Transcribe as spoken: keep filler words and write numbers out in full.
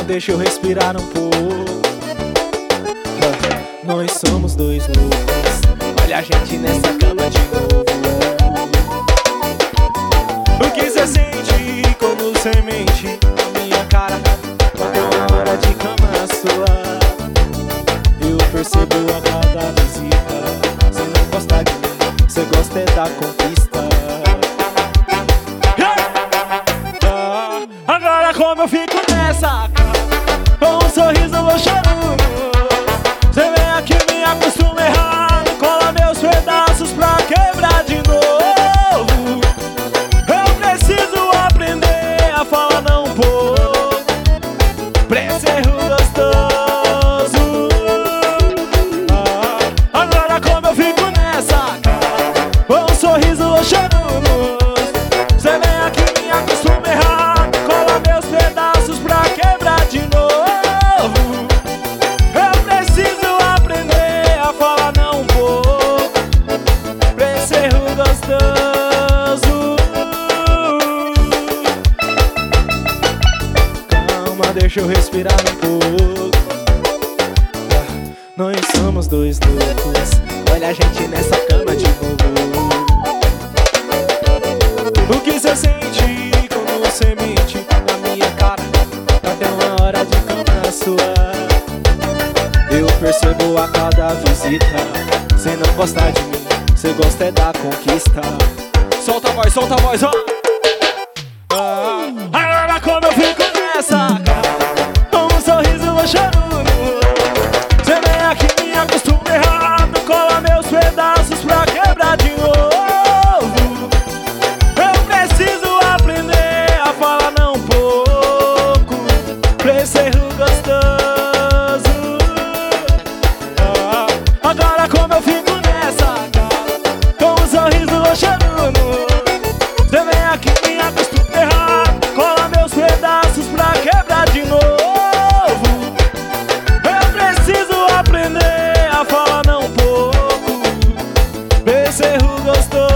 Calma, deixa eu respirar um pouco. Nós somos dois loucos, olha a gente nessa cama de novo. O que cê sente quando cê mente na minha cara? Quando é uma hora de cama sua, eu percebo a cada visita. Cê não gosta de mim, cê gosta é da conquista. ah, Agora como eu fico nessa, com um sorriso eu vou chorando. Cê vem aqui, me acostuma errado, cola meus pedaços pra quebrar de novo. Eu preciso aprender a falar não pouco, pra esse erro gostoso. ah, Agora como eu fico nessa, com um sorriso eu chorando. Cê vem aqui, me acostuma errado, cola meus pedaços pra quebrar de novo. Calma, deixa eu respirar um pouco. Nós somos dois loucos, olha a gente nessa cama de novo. O que cê sente quando cê mente na minha cara? Até uma hora de cama sua, eu percebo a cada visita. Cê não gosta de mim, cê gosta é da conquista. Solta a voz, solta a voz, ó. ah, Agora como eu fico nessa, com um sorriso eu vou chorando. Cê vem aqui, me acostuma errado, cola meus pedaços pra quebrar de novo. Eu preciso aprender a falar não pouco, pra esse erro gostoso. ah, Agora como eu fico nessa, com um sorriso eu vou chorando. Cê vem aqui, me acostuma errado, cola meus pedaços pra quebrar de novo. Eu preciso aprender a falar não pouco, pra esse erro gostoso.